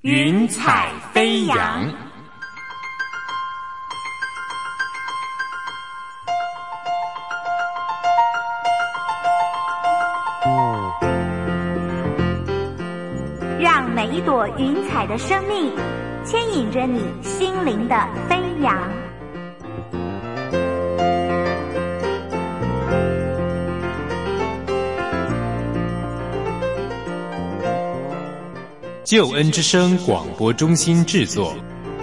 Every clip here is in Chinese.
云彩飞扬。 让每一朵云彩的生命牵引着你心灵的飞扬。 救恩之声广播中心制作。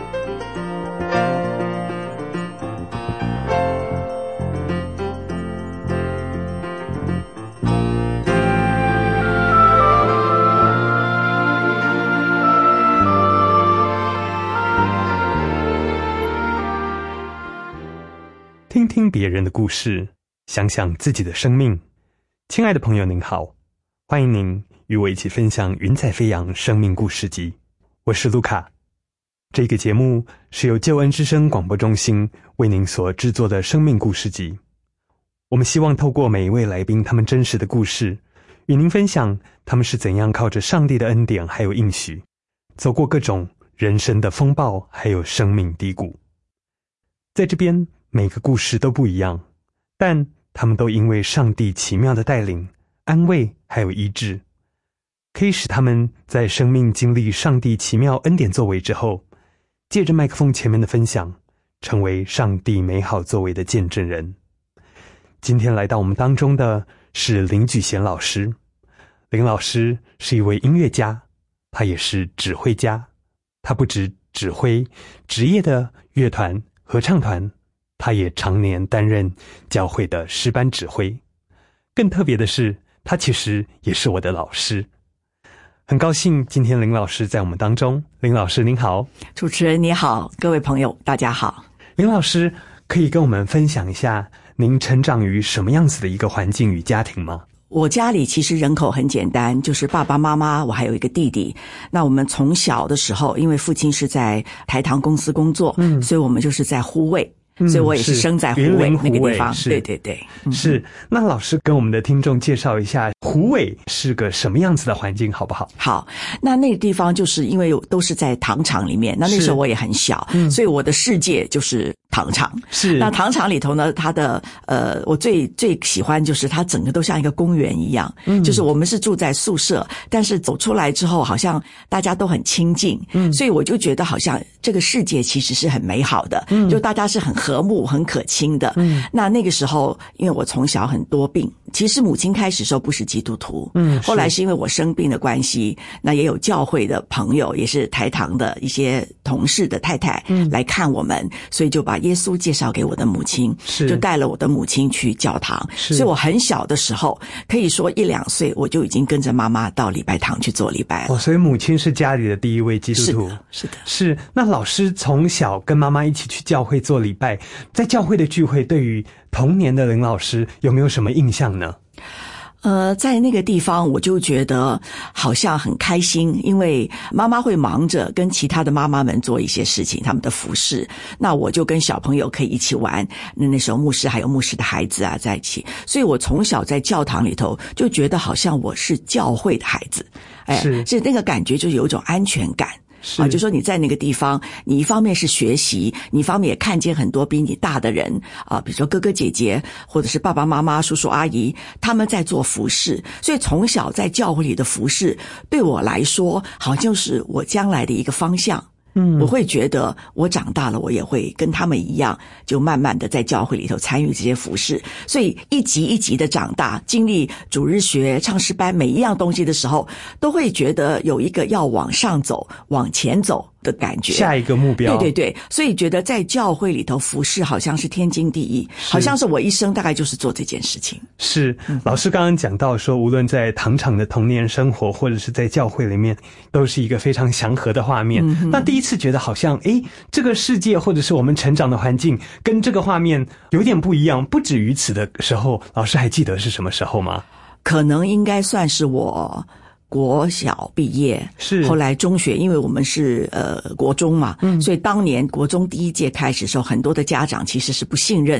听听别人的故事，想想自己的生命。亲爱的朋友您好，欢迎您与我一起分享云彩飞扬生命故事集，我是卢卡。这个节目是由救恩之声广播中心为您所制作的生命故事集。我们希望透过每一位来宾他们真实的故事，与您分享他们是怎样靠着上帝的恩典还有应许，走过各种人生的风暴还有生命低谷。在这边每个故事都不一样，但他们都因为上帝奇妙的带领、安慰还有医治，可以使他们在生命经历上帝奇妙恩典作为之后，借着麦克风前面的分享，成为上帝美好作为的见证人。今天来到我们当中的是林举贤老师。林老师是一位音乐家，他也是指挥家。他不只指挥职业的乐团、合唱团，他也常年担任教会的诗班指挥。更特别的是，他其实也是我的老师。很高兴今天林老师在我们当中。林老师您好。 主持人你好，各位朋友大家好。 林老师可以跟我们分享一下您成长于什么样子的一个环境与家庭吗？ 我家里其实人口很简单，就是爸爸妈妈，我还有一个弟弟。那我们从小的时候，因为父亲是在台糖公司工作，所以我们就是在虎尾。所以我也是生在虎尾那个地方。对对对， 是。那老师跟我们的听众介绍一下虎尾是个什么样子的环境好不好？ 好，那个地方就是因为都是在糖厂里面，那时候我也很小，所以我的世界就是糖厂。 是。那糖厂里头呢，它的我最喜欢就是它整个都像一个公园一样，就是我们是住在宿舍，但是走出来之后好像大家都很亲近，所以我就觉得好像这个世界其实是很美好的，就大家是很和睦很可亲的。那个时候因为我从小很多病，其实母亲开始时候不是基督徒，后来是因为我生病的关系，那也有教会的朋友，也是台堂的一些同事的太太来看我们，所以就把耶稣介绍给我的母亲，就带了我的母亲去教堂。所以我很小的时候，可以说1-2岁我就已经跟着妈妈到礼拜堂去做礼拜了。 所以母亲是家里的第一位基督徒。 是的。 是。那老师从小跟妈妈一起去教会做礼拜，在教会的聚会对于童年的林老师有没有什么印象呢？ 在那个地方我就觉得好像很开心，因为妈妈会忙着跟其他的妈妈们做一些事情，他们的服侍，那我就跟小朋友可以一起玩，那时候牧师还有牧师的孩子啊在一起，所以我从小在教堂里头就觉得好像我是教会的孩子，是那个感觉就有一种安全感。就说你在那个地方，你一方面是学习，你一方面也看见很多比你大的人比如说哥哥姐姐或者是爸爸妈妈叔叔阿姨，他们在做服事，所以从小在教会里的服事对我来说好像就是我将来的一个方向。我会觉得我长大了我也会跟他们一样，就慢慢的在教会里头参与这些服事，所以一级一级的长大，经历主日学、唱诗班每一样东西的时候，都会觉得有一个要往上走往前走的感觉， 下一个目标。 对对对，所以觉得在教会里头服事好像是天经地义，好像是我一生大概就是做这件事情。 是。老师刚刚讲到说，无论在糖厂的童年生活或者是在教会里面，都是一个非常祥和的画面。那第一次觉得好像这个世界或者是我们成长的环境跟这个画面有点不一样，不止于此的时候，老师还记得是什么时候吗？ 可能应该算是我国小毕业， 是后来中学，因为我们是国中嘛，所以当年国中第一届开始的时候，很多的家长其实是不信任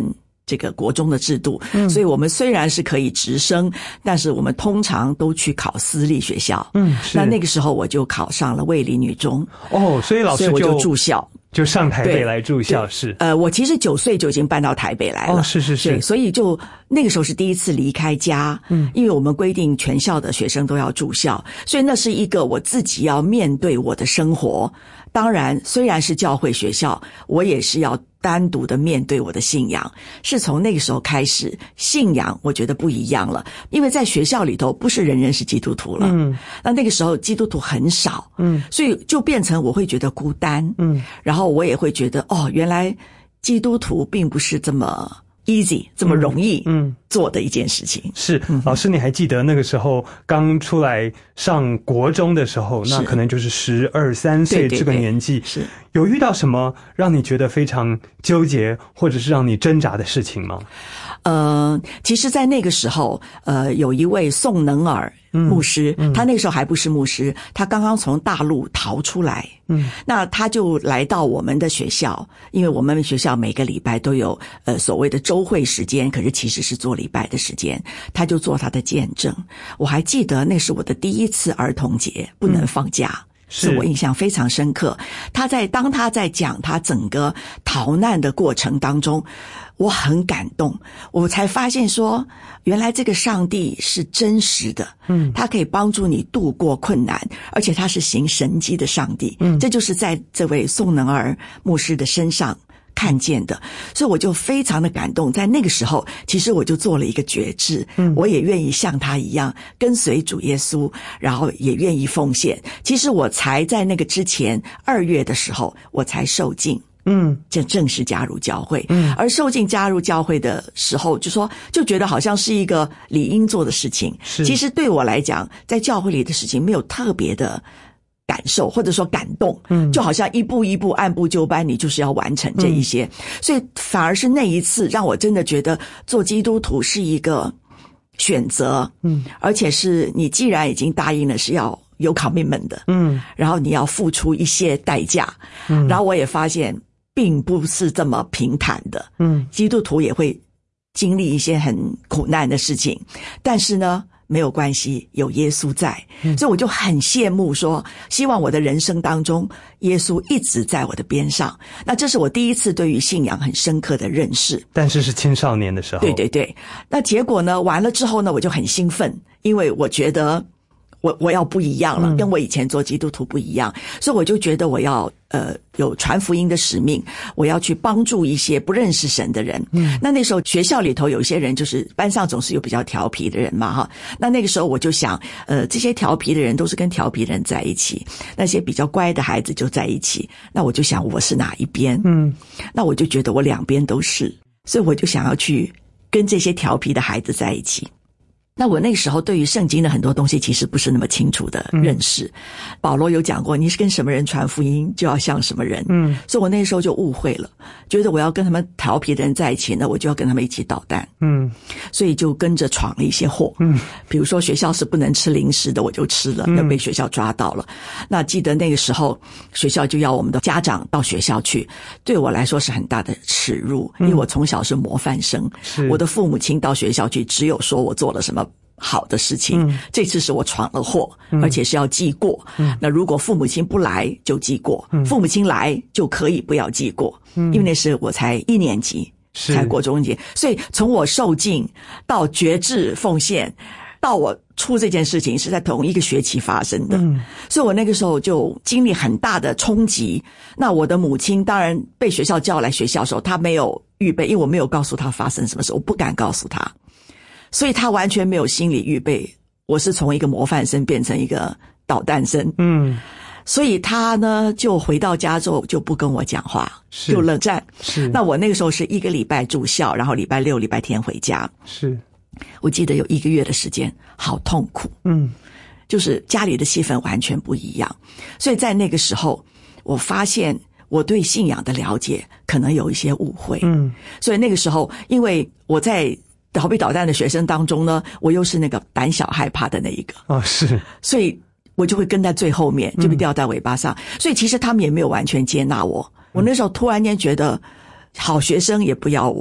这个国中的制度，所以我们虽然是可以直升，但是我们通常都去考私立学校。那个时候我就考上了卫理女中。 所以老师我就住校， 就上台北来住校。是我其实9岁就已经搬到台北来了。 是对，所以就那个时候是第一次离开家。因为我们规定全校的学生都要住校，所以那是一个我自己要面对我的生活。当然虽然是教会学校，我也是要单独的面对我的信仰。是从那个时候开始，信仰我觉得不一样了，因为在学校里头不是人人是基督徒了。那个时候基督徒很少。所以就变成我会觉得孤单。然后我也会觉得原来基督徒并不是这么easy 这么容易做的一件事情。 是老师，你还记得那个时候刚出来上国中的时候，那可能就是12、13岁这个年纪， 是有遇到什么让你觉得非常纠结或者是让你挣扎的事情吗？ 其实在那个时候有一位宋能尔牧师，他那个时候还不是牧师，他刚刚从大陆逃出来。那他就来到我们的学校，因为我们学校每个礼拜都有所谓的周会时间，可是其实是做礼拜的时间，他就做他的见证。我还记得那是我的第一次儿童节不能放假。是我印象非常深刻。当他在讲他整个逃难的过程当中，我很感动，我才发现说原来这个上帝是真实的。他可以帮助你度过困难，而且他是行神迹的上帝。这就是在这位宋能尔牧师的身上看见的，所以我就非常的感动。在那个时候其实我就做了一个决志，我也愿意像他一样跟随主耶稣，然后也愿意奉献。其实我才在那个之前2月的时候我才受浸，就正式加入教会。而受浸加入教会的时候就觉得好像是一个理应做的事情。其实对我来讲在教会里的事情没有特别的感受或者说感动，就好像一步一步按部就班，你就是要完成这一些。所以反而是那一次让我真的觉得做基督徒是一个选择，而且是你既然已经答应了是要有 commitment 的，然后你要付出一些代价，然后我也发现并不是这么平坦的，基督徒也会经历一些很苦难的事情，但是呢没有关系，有耶稣在。所以我就很羡慕说希望我的人生当中耶稣一直在我的边上。那这是我第一次对于信仰很深刻的认识， 但是青少年的时候。 对。那结果呢完了之后呢我就很兴奋，因为我觉得我要不一样了，跟我以前做基督徒不一样。所以我就觉得我要有传福音的使命，我要去帮助一些不认识神的人。那时候学校里头有些人就是班上总是有比较调皮的人嘛哈。那个时候我就想这些调皮的人都是跟调皮的人在一起，那些比较乖的孩子就在一起。那我就想我是哪一边？那我就觉得我两边都是，所以我就想要去跟这些调皮的孩子在一起。那我那时候对于圣经的很多东西其实不是那么清楚的认识。保罗有讲过你是跟什么人传福音就要像什么人。所以我那时候就误会了，觉得我要跟他们调皮的人在一起呢，我就要跟他们一起捣蛋。所以就跟着闯了一些祸。比如说学校是不能吃零食的，我就吃了，就被学校抓到了。那记得那个时候学校就要我们的家长到学校去，对我来说是很大的耻辱，因为我从小是模范生，我的父母亲到学校去只有说我做了什么好的事情。这次是我闯了祸，而且是要记过。那如果父母亲不来就记过，父母亲来就可以不要记过。因为那时我才1年级，才国中级，所以从我受浸到决志奉献到我出这件事情是在同一个学期发生的。所以我那个时候就经历很大的冲击。那我的母亲当然被学校叫来学校的时候，她没有预备，因为我没有告诉她发生什么事，我不敢告诉她，所以他完全没有心理预备，我是从一个模范生变成一个捣蛋生。所以他呢就回到家之后就不跟我讲话，就冷战。那我那个时候是1个礼拜住校，然后礼拜6、礼拜天回家。我记得有1个月的时间好痛苦。就是家里的气氛完全不一样。所以在那个时候我发现我对信仰的了解可能有一些误会。所以那个时候因为我在逃避捣蛋的学生当中呢，我又是那个胆小害怕的那一个。所以我就会跟在最后面，就被吊在尾巴上。所以其实他们也没有完全接纳我。我那时候突然间觉得好学生也不要我，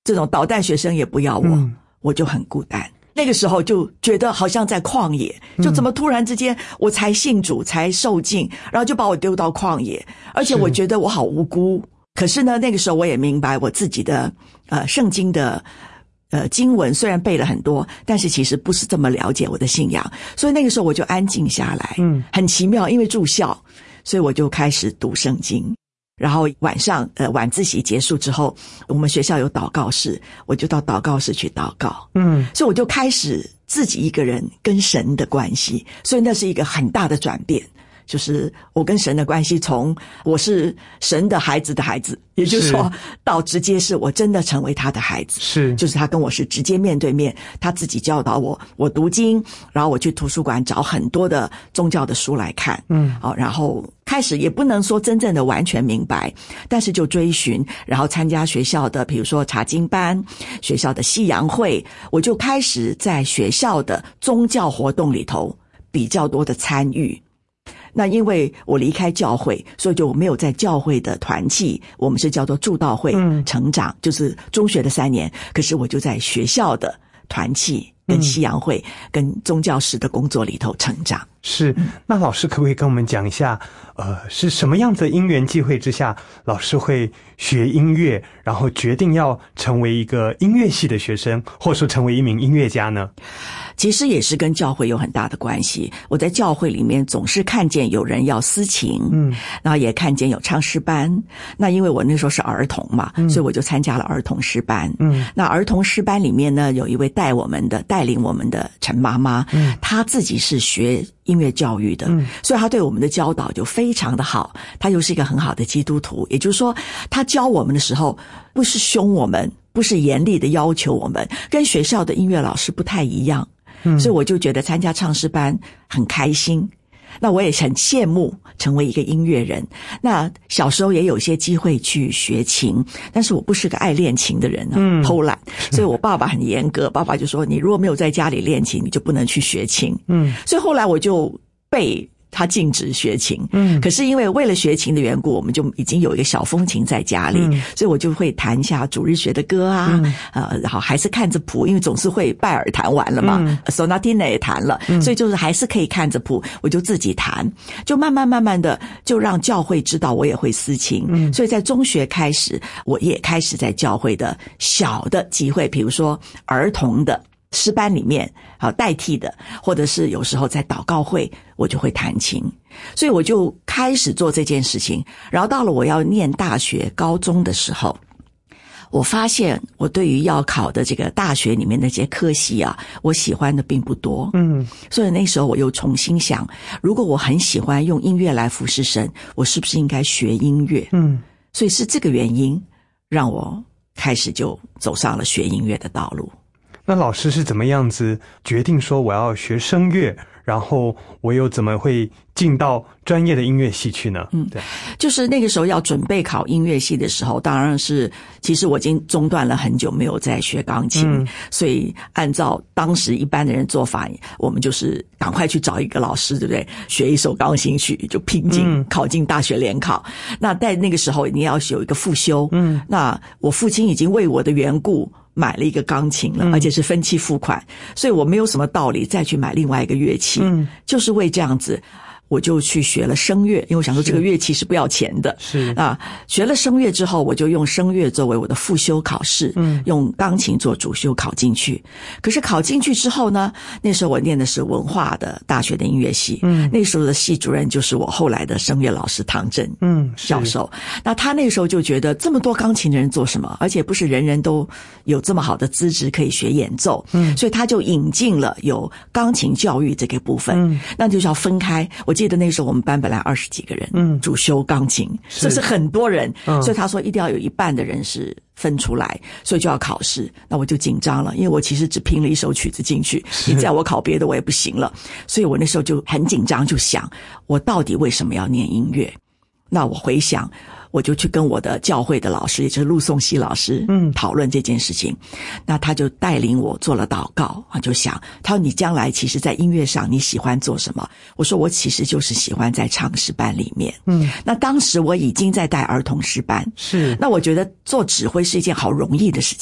这种捣蛋学生也不要我，我就很孤单。那个时候就觉得好像在旷野，就怎么突然之间我才信主才受浸，然后就把我丢到旷野，而且我觉得我好无辜。可是呢，那个时候我也明白我自己的圣经的经文虽然背了很多，但是其实不是这么了解我的信仰，所以那个时候我就安静下来。很奇妙，因为住校，所以我就开始读圣经。然后晚上晚自习结束之后，我们学校有祷告室，我就到祷告室去祷告。所以我就开始自己一个人跟神的关系，所以那是一个很大的转变。就是我跟神的关系，从我是神的孩子的孩子，也就是说到直接是我真的成为他的孩子，是就是他跟我是直接面对面，他自己教导我，我读经，然后我去图书馆找很多的宗教的书来看，然后开始也不能说真正的完全明白，但是就追寻，然后参加学校的比如说查经班，学校的夕阳会，我就开始在学校的宗教活动里头比较多的参与。那因为我离开教会，所以就没有在教会的团契，我们是叫做祝道会成长，就是中学的3年，可是我就在学校的团契跟夕阳会跟宗教师的工作里头成长。 是，那老师可不可以跟我们讲一下是什么样子的因缘际会之下，老师会学音乐，然后决定要成为一个音乐系的学生，或者说成为一名音乐家呢？ 其实也是跟教会有很大的关系。我在教会里面总是看见有人要司琴，然后也看见有唱诗班。那因为我那时候是儿童嘛，所以我就参加了儿童诗班。那儿童诗班里面呢，有一位带领我们的陈妈妈，她自己是学音乐教育的，所以她对我们的教导就非常的好。她又是一个很好的基督徒，也就是说，她教我们的时候不是凶我们，不是严厉的要求我们，跟学校的音乐老师不太一样。所以我就觉得参加唱诗班很开心。那我也很羡慕成为一个音乐人。那小时候也有些机会去学琴，但是我不是个爱练琴的人偷懒，所以我爸爸很严格，爸爸就说你如果没有在家里练琴，你就不能去学琴。所以后来我就被他禁止学琴，可是因为为了学琴的缘故，我们就已经有一个小风琴在家里，所以我就会弹一下主日学的歌啊，然后还是看着谱，因为总是会拜耳弹完了嘛，Sonatina 也弹了，所以就是还是可以看着谱，我就自己弹，就慢慢的就让教会知道我也会司琴，所以在中学开始，我也开始在教会的小的集会，比如说儿童的诗班里面代替的，或者是有时候在祷告会我就会弹琴，所以我就开始做这件事情。然后到了我要念大学高中的时候，我发现我对于要考的这个大学里面那些科系啊，我喜欢的并不多。所以那时候我又重新想，如果我很喜欢用音乐来服侍神，我是不是应该学音乐？所以是这个原因让我开始就走上了学音乐的道路。 那老师是怎么样子决定说我要学声乐，然后我又怎么会进到专业的音乐系去呢？对， 就是那个时候要准备考音乐系的时候，当然是其实我已经中断了很久没有在学钢琴，所以按照当时一般的人做法，我们就是赶快去找一个老师，对不对？学一首钢琴曲就拼劲考进大学联考。那在那个时候你要有一个复修，那我父亲已经为我的缘故买了一个钢琴了，而且是分期付款，所以我没有什么道理再去买另外一个乐器，就是为这样子我就去学了声乐，因为我想说这个乐器是不要钱的，是啊，学了声乐之后，我就用声乐作为我的复修考试，用钢琴做主修考进去。可是考进去之后呢，那时候我念的是文化的大学的音乐系，那时候的系主任就是我后来的声乐老师唐振教授。那他那时候就觉得这么多钢琴的人做什么？而且不是人人都有这么好的资质可以学演奏，所以他就引进了有钢琴教育这个部分，那就是要分开。我记得那时候我们班本来20几个人，主修钢琴，这是很多人，所以他说一定要有一半的人是分出来，所以就要考试。那我就紧张了，因为我其实只拼了一首曲子进去，你叫我考别的我也不行了，所以我那时候就很紧张，就想我到底为什么要念音乐？那我回想，我就去跟我的教会的老师，也就是陆颂熙老师讨论这件事情。那他就带领我做了祷告，就想他说你将来其实在音乐上你喜欢做什么？我说我其实就是喜欢在唱诗班里面。那当时我已经在带儿童诗班，是那我觉得做指挥是一件好容易的事情。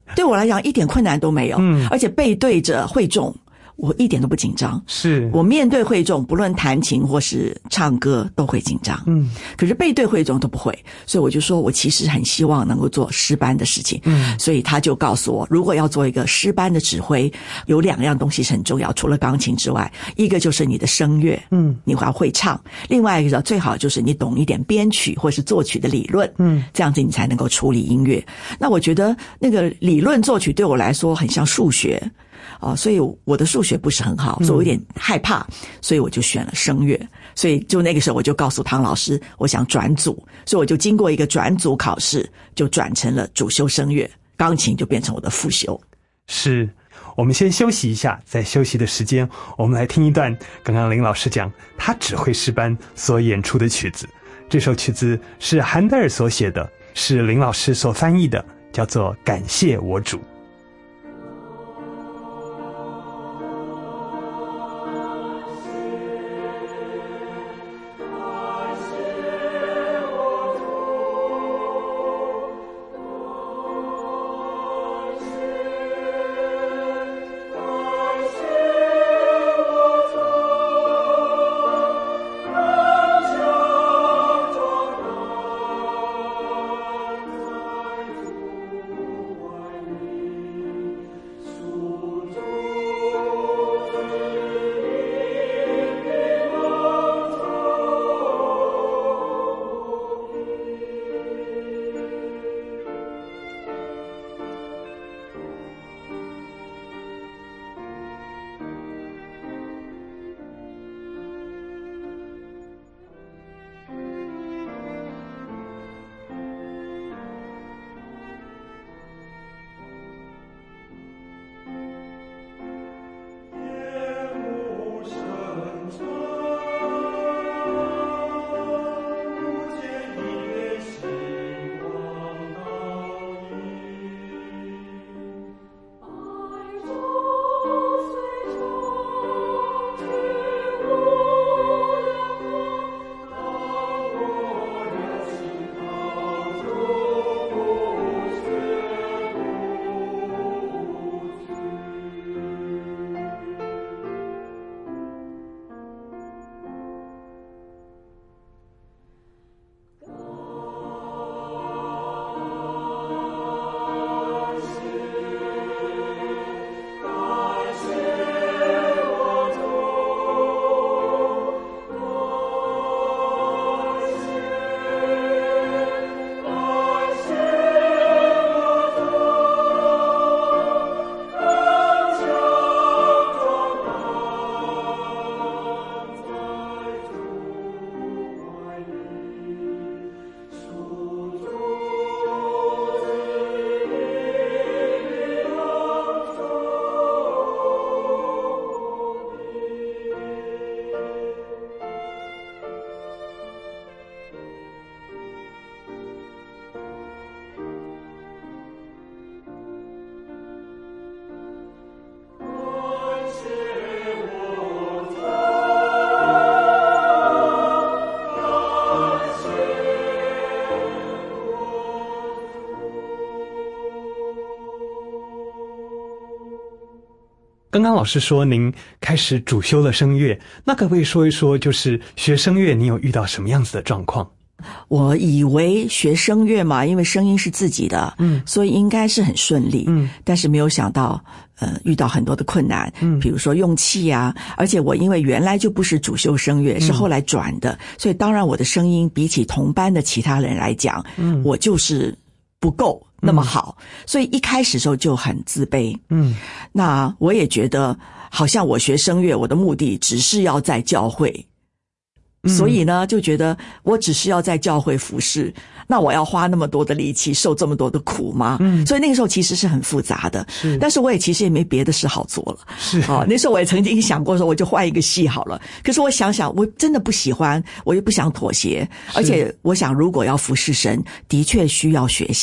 对我来讲一点困难都没有，而且背对着会众，我一点都不紧张。 是我面对会众，不论弹琴或是唱歌都会紧张，可是背对会众都不会，所以我就说我其实很希望能够做诗班的事情，所以他就告诉我，如果要做一个诗班的指挥，有2样东西是很重要，除了钢琴之外，一个就是你的声乐，你要会唱，另外一个最好就是你懂一点编曲或是作曲的理论，这样子你才能够处理音乐。那我觉得那个理论作曲对我来说很像数学。所以我的数学不是很好，所以我有点害怕，所以我就选了声乐。所以就那个时候我就告诉唐老师我想转组，所以我就经过一个转组考试，就转成了主修声乐，钢琴就变成我的副修。 是，我们先休息一下，在休息的时间我们来听一段刚刚林老师讲他指挥诗班所演出的曲子。这首曲子是韩德尔所写的，是林老师所翻译的，叫做《感谢我主》。刚刚老师说您开始主修了声乐，那可不可以说一说，就是学声乐你有遇到什么样子的状况？ 我以为学声乐嘛，因为声音是自己的，所以应该是很顺利，但是没有想到遇到很多的困难，比如说用气啊，而且我因为原来就不是主修声乐，是后来转的，所以当然我的声音比起同班的其他人来讲，我就是不够那么好，所以一开始的时候就很自卑。那我也觉得好像我学声乐，我的目的只是要在教会，所以呢就觉得我只是要在教会服侍，那我要花那么多的力气，受这么多的苦吗？所以那个时候其实是很复杂的，但是我也其实也没别的事好做了。那时候我也曾经想过说我就换一个系好了，可是我想想我真的不喜欢，我也不想妥协，而且我想如果要服侍神，的确需要学习。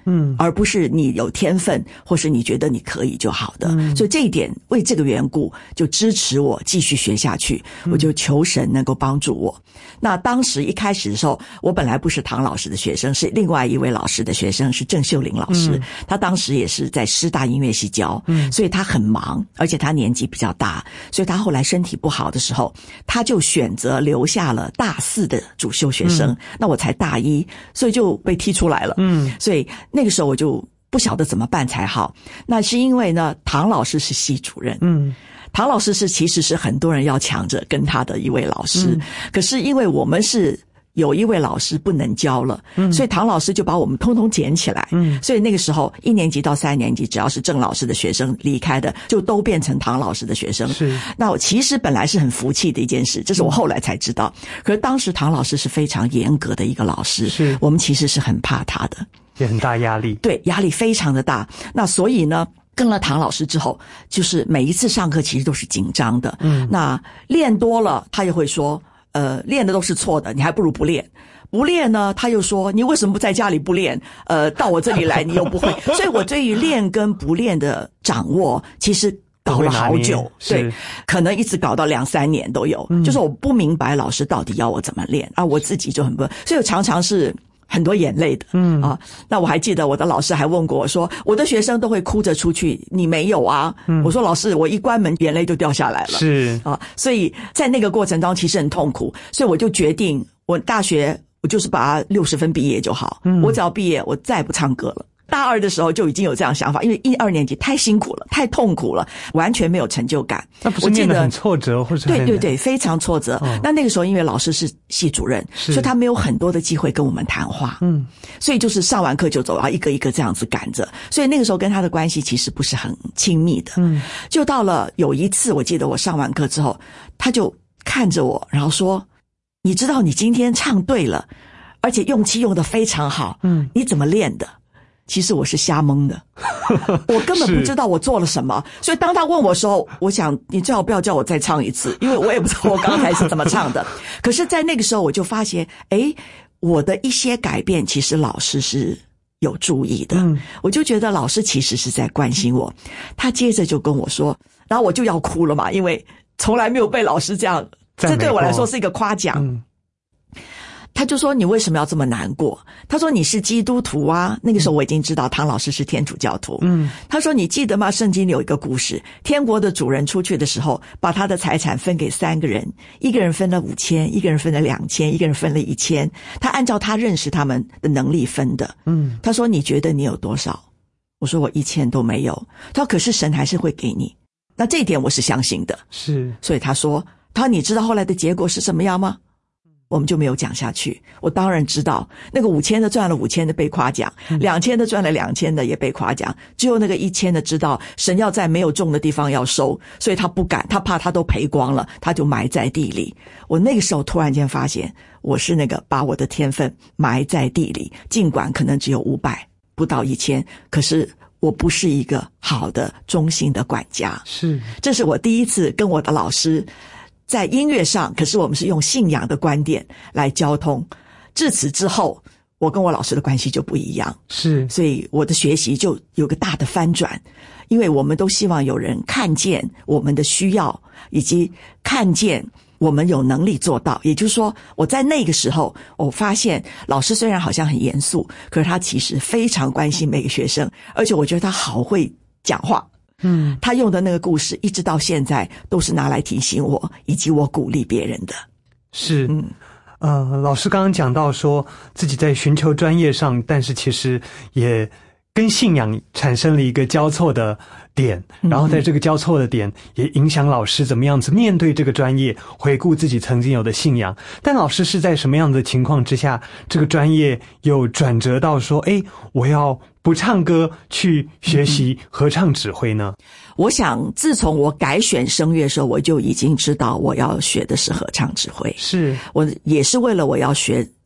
而不是你有天分或是你觉得你可以就好的。所以这一点为这个缘故就支持我继续学下去，我就求神能够帮助我。那当时一开始的时候，我本来不是唐老师的学生，是另外一位老师的学生，是郑秀玲老师。他当时也是在师大音乐系教，所以他很忙，而且他年纪比较大，所以他后来身体不好的时候，他就选择留下了大4的主修学生。那我才大1，所以就被踢出来了。所以那个时候我就不晓得怎么办才好。那是因为呢，唐老师是系主任。唐老师其实是很多人要抢着跟他的一位老师，可是因为我们是有一位老师不能教了，所以唐老师就把我们通通捡起来。所以那个时候1年级到3年级，只要是郑老师的学生离开的，就都变成唐老师的学生。是，那我其实本来是很服气的一件事，这是我后来才知道。可是当时唐老师是非常严格的一个老师，是我们其实是很怕他的， 也很大压力。 对，压力非常的大。那所以呢，跟了唐老师之后，就是每一次上课其实都是紧张的。那练多了，他又会说练的都是错的，你还不如不练。不练呢，他又说你为什么不在家里不练？到我这里来你又不会。所以我对于练跟不练的掌握，其实搞了好久，对，可能一直搞到2-3年都有。就是我不明白老师到底要我怎么练，我自己就很不，所以我常常是很多眼泪的。那我还记得我的老师还问过我说，我的学生都会哭着出去，你没有啊？我说老师，我一关门眼泪就掉下来了。是啊，所以在那个过程中其实很痛苦，所以我就决定我大学我就是把它60分毕业就好。我只要毕业，我再也不唱歌了。大2的时候就已经有这样想法，因为1、2年级太辛苦了，太痛苦了，完全没有成就感。 那不是念得很挫折，或者对，非常挫折。那个时候因为老师是系主任，所以他没有很多的机会跟我们谈话。所以就是上完课就走，然后一个一个这样子赶着。所以那个时候跟他的关系其实不是很亲密的。就到了有一次，我记得我上完课之后，他就看着我，然后说：“你知道你今天唱对了，而且用气用得非常好。你怎么练的？”其实我是瞎蒙的，我根本不知道我做了什么。所以当他问我的时候，我想你最好不要叫我再唱一次，因为我也不知道我刚才是怎么唱的。可是在那个时候我就发现，我的一些改变其实老师是有注意的。我就觉得老师其实是在关心我。他接着就跟我说，然后我就要哭了嘛，因为从来没有被老师这样，这对我来说是一个夸奖。他就说你为什么要这么难过？他说你是基督徒啊。那个时候我已经知道唐老师是天主教徒。他说你记得吗？圣经里有一个故事，天国的主人出去的时候，把他的财产分给3个人，一个人分了5000，一个人分了2000，一个人分了1000。他按照他认识他们的能力分的。他说你觉得你有多少？我说我1000都没有。他说可是神还是会给你。那这一点我是相信的。是，所以他说你知道后来的结果是什么样吗？我们就没有讲下去。我当然知道，那个5000的赚了5000的被夸奖，2000的赚了2000的也被夸奖，只有那个1000的知道神要在没有种的地方要收，所以他不敢，他怕他都赔光了，他就埋在地里。我那个时候突然间发现，我是那个把我的天分埋在地里，尽管可能只有500，不到1000，可是我不是一个好的忠心的管家。是，这是我第一次跟我的老师在音乐上，可是我们是用信仰的观点来交通。自此之后，我跟我老师的关系就不一样。是，所以我的学习就有个大的翻转，因为我们都希望有人看见我们的需要，以及看见我们有能力做到。也就是说，我在那个时候，我发现老师虽然好像很严肃，可是他其实非常关心每个学生，而且我觉得他好会讲话。他用的那个故事一直到现在都是拿来提醒我以及我鼓励别人的。是， 老师刚刚讲到说自己在寻求专业上，但是其实也跟信仰产生了一个交错的点，然后在这个交错的点也影响老师怎么样子面对这个专业，回顾自己曾经有的信仰。但老师是在什么样的情况之下，这个专业有转折到说我要不唱歌去学习合唱指挥呢？ 我想自从我改选声乐的时候，我就已经知道我要学的是合唱指挥。是，我也是为了我要学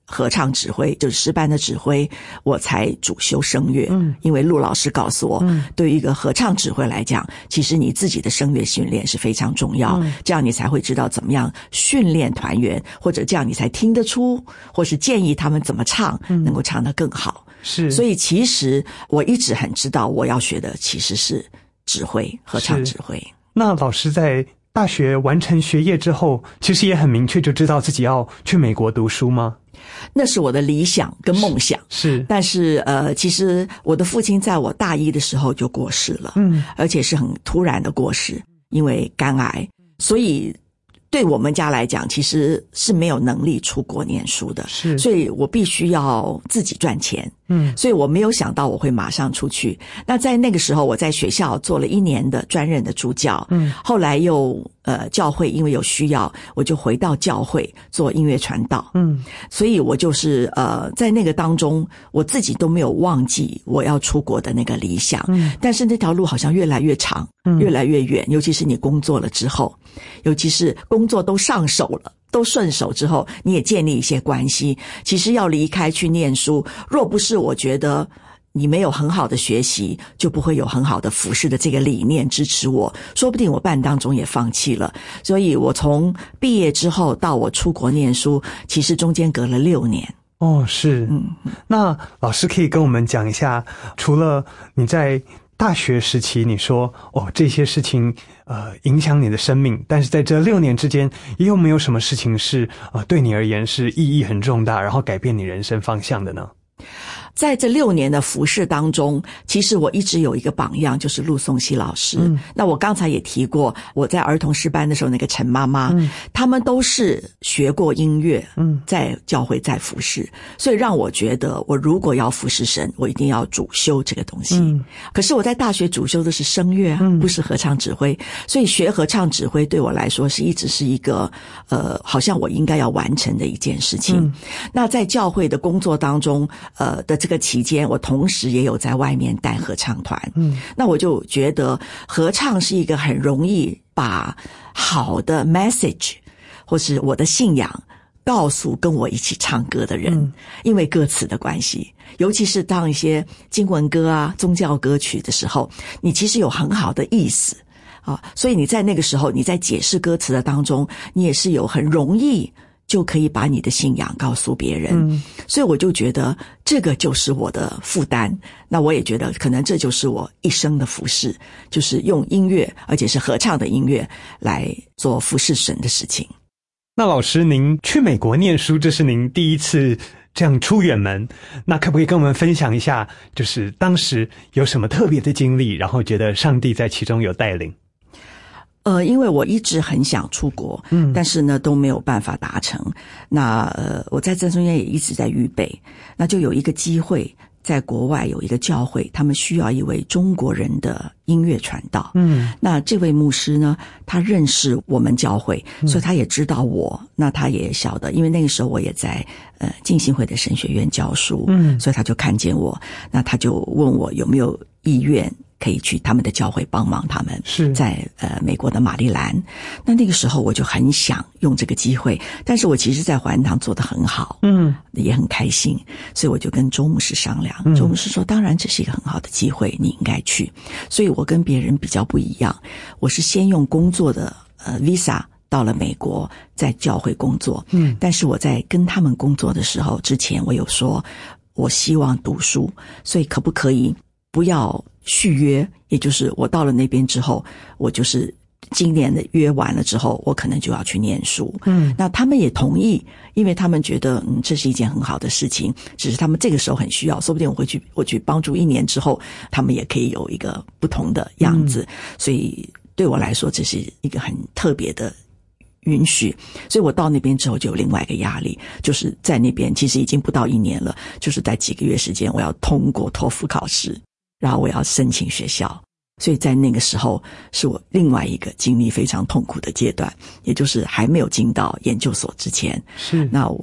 合唱指挥，就是诗班的指挥，我才主修声乐。因为陆老师告诉我，对于一个合唱指挥来讲，其实你自己的声乐训练是非常重要，这样你才会知道怎么样训练团员，或者这样你才听得出，或是建议他们怎么唱，能够唱得更好。 是， 所以其实我一直很知道我要学的其实是指挥，合唱指挥。 那老师在大学完成学业之后，其实也很明确就知道自己要去美国读书吗？ 那是我的理想跟梦想。 是， 但是其实我的父亲在我大一的时候就过世了，而且是很突然的过世，因为肝癌，所以对我们家来讲其实是没有能力出国念书的， 是， 所以我必须要自己赚钱。所以我没有想到我会马上出去。那在那个时候我在学校做了1年的专任的助教，后来又教会因为有需要，我就回到教会做音乐传道。所以我就是在那个当中我自己都没有忘记我要出国的那个理想。但是那条路好像越来越长，越来越远，尤其是你工作了之后，尤其是工作都上手了，都顺手之后，你也建立一些关系。其实要离开去念书，若不是我觉得你没有很好的学习，就不会有很好的服事的这个理念支持我，说不定我半当中也放弃了。所以我从毕业之后到我出国念书，其实中间隔了6年。 是。那老师可以跟我们讲一下，除了你在大学时期你说这些事情影响你的生命，但是在这6年之间也有没有什么事情是对你而言是意义很重大，然后改变你人生方向的呢？ 在这6年的服事当中，其实我一直有一个榜样，就是陆颂熙老师。那我刚才也提过，我在儿童诗班的时候，那个陈妈妈，他们都是学过音乐，在教会在服事，所以让我觉得我如果要服事神，我一定要主修这个东西。可是我在大学主修的是声乐不是合唱指挥，所以学合唱指挥对我来说一直是一个好像我应该要完成的一件事情。那在教会的工作当中的这个期间，我同时也有在外面带合唱团。那我就觉得合唱是一个很容易把好的 message 或是我的信仰告诉跟我一起唱歌的人，因为歌词的关系，尤其是当一些经文歌啊、宗教歌曲的时候，你其实有很好的意思所以你在那个时候你在解释歌词的当中，你也是有很容易就可以把你的信仰告诉别人。所以我就觉得这个就是我的负担，那我也觉得可能这就是我一生的服事，就是用音乐，而且是合唱的音乐来做服事神的事情。 那老师，您去美国念书，这是您第一次这样出远门，那可不可以跟我们分享一下，就是当时有什么特别的经历，然后觉得上帝在其中有带领？ 因为我一直很想出国，但是呢都没有办法达成。那我在这中间也一直在预备，那就有一个机会，在国外有一个教会，他们需要一位中国人的音乐传道。那这位牧师呢，他认识我们教会，所以他也知道我，那他也晓得，因为那个时候我也在浸信会的神学院教书，所以他就看见我，那他就问我有没有意愿可以去他们的教会帮忙他们， 是在美国的马里兰。那个时候我就很想用这个机会，但是我其实在华恩堂做得很好，也很开心，所以我就跟周牧师商量，周牧师说当然这是一个很好的机会，你应该去。所以我跟别人比较不一样，我是先用工作的visa 到了美国，在教会工作。但是我在跟他们工作的时候之前，我有说我希望读书，所以可不可以不要续约，也就是我到了那边之后，我就是今年的约完了之后，我可能就要去念书。那他们也同意，因为他们觉得这是一件很好的事情，只是他们这个时候很需要，说不定我去帮助1年之后，他们也可以有一个不同的样子。所以对我来说这是一个很特别的允许。所以我到那边之后就有另外一个压力，就是在那边其实已经不到1年了，就是在几个月时间我要通过托福考试，然后我要申请学校。所以在那个时候是我另外一个经历非常痛苦的阶段，也就是还没有进到研究所之前。 是， 那我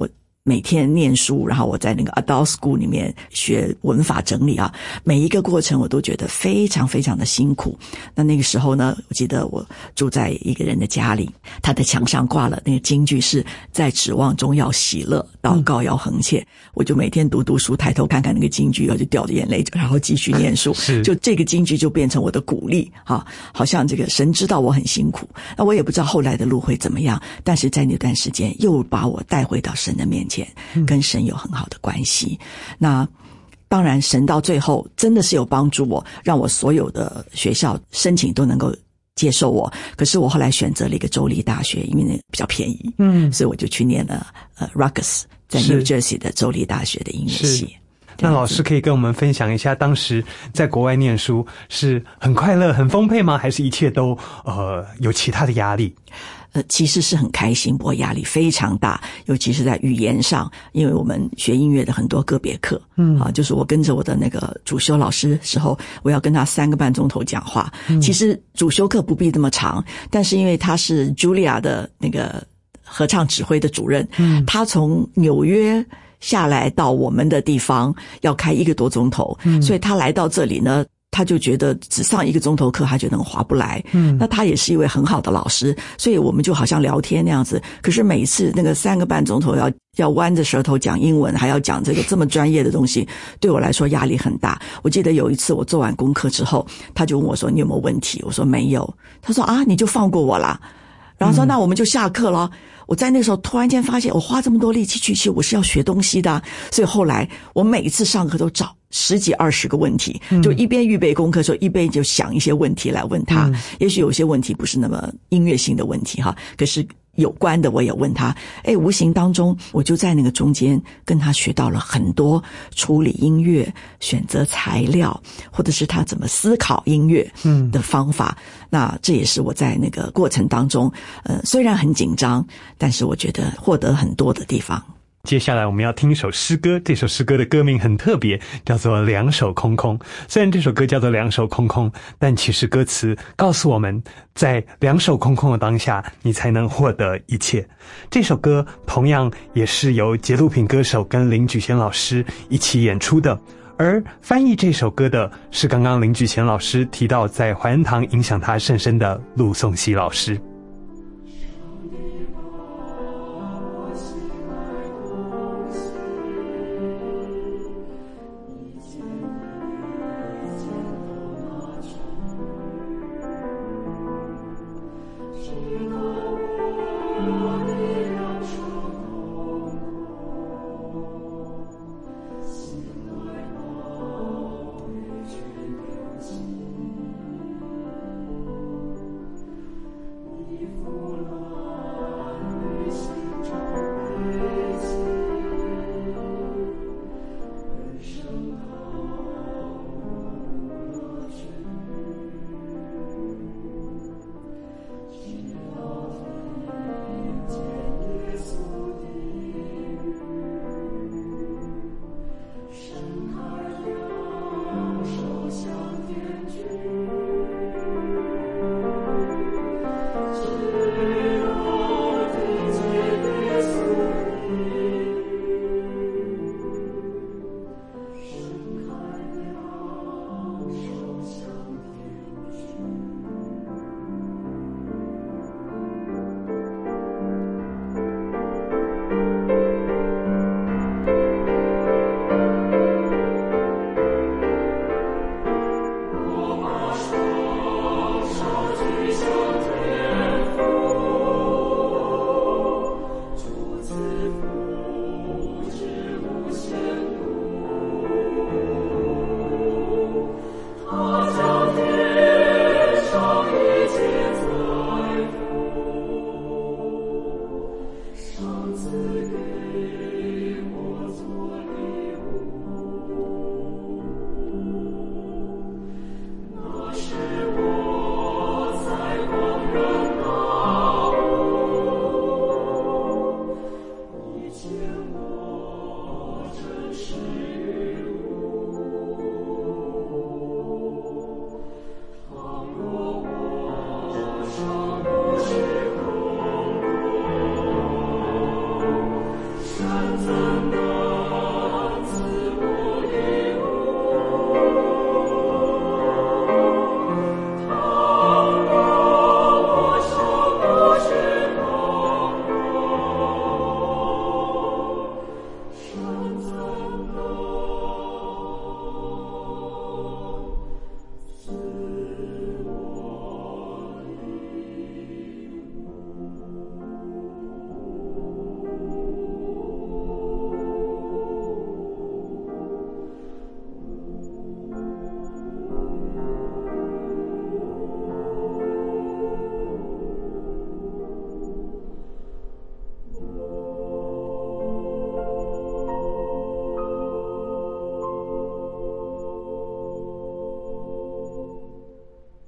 每天念书，然后我在那个 adult school 里面学文法整理啊，每一个过程我都觉得非常非常的辛苦。那个时候呢，我记得我住在一个人的家里，他的墙上挂了那个金句是在指望中要喜乐，祷告要恒切。我就每天读书，抬头看看那个金句，然后就掉着眼泪，然后继续念书。就这个金句就变成我的鼓励啊，好像这个神知道我很辛苦，那我也不知道后来的路会怎么样，但是在那段时间又把我带回到神的面前，跟神有很好的关系。那当然神到最后真的是有帮助我，让我所有的学校申请都能够接受我。可是我后来选择了一个州立大学，因为那比较便宜，所以我就去念了Rutgers， 在 New Jersey 的州立大学的音乐系。 那老师可以跟我们分享一下，当时在国外念书是很快乐、很丰沛吗？还是一切都有其他的压力？ 其实是很开心，不过压力非常大，尤其是在语言上，因为我们学音乐的很多个别课，就是我跟着我的那个主修老师时候，我要跟他3个半钟头讲话。其实主修课不必这么长，但是因为他是 Julia 的那个合唱指挥的主任，他从纽约下来到我们的地方要开1个多钟头，所以他来到这里呢，他就觉得只上1个钟头课他觉得很划不来。那他也是一位很好的老师，所以我们就好像聊天那样子。可是每一次那个3个半钟头要弯着舌头讲英文，还要讲这么专业的东西，对我来说压力很大。我记得有一次我做完功课之后，他就问我说你有没有问题，我说没有。他说啊，你就放过我啦，然后说那我们就下课了。我在那时候突然间发现，我花这么多力气去，其实我是要学东西的。所以后来我每一次上课都找10几20个问题，就一边预备功课的时候，一边就想一些问题来问他。也许有些问题不是那么音乐性的问题哈，可是有关的我也问他。无形当中我就在那个中间跟他学到了很多处理音乐、选择材料，或者是他怎么思考音乐的方法。那这也是我在那个过程当中虽然很紧张，但是我觉得获得很多的地方。 接下来我们要听一首诗歌，这首诗歌的歌名很特别，叫做《两手空空》。虽然这首歌叫做两手空空，但其实歌词告诉我们，在两手空空的当下，你才能获得一切。这首歌同样也是由节录品歌手跟林举贤老师一起演出的，而翻译这首歌的是刚刚林举贤老师提到在怀恩堂影响他甚深的陆颂熙老师。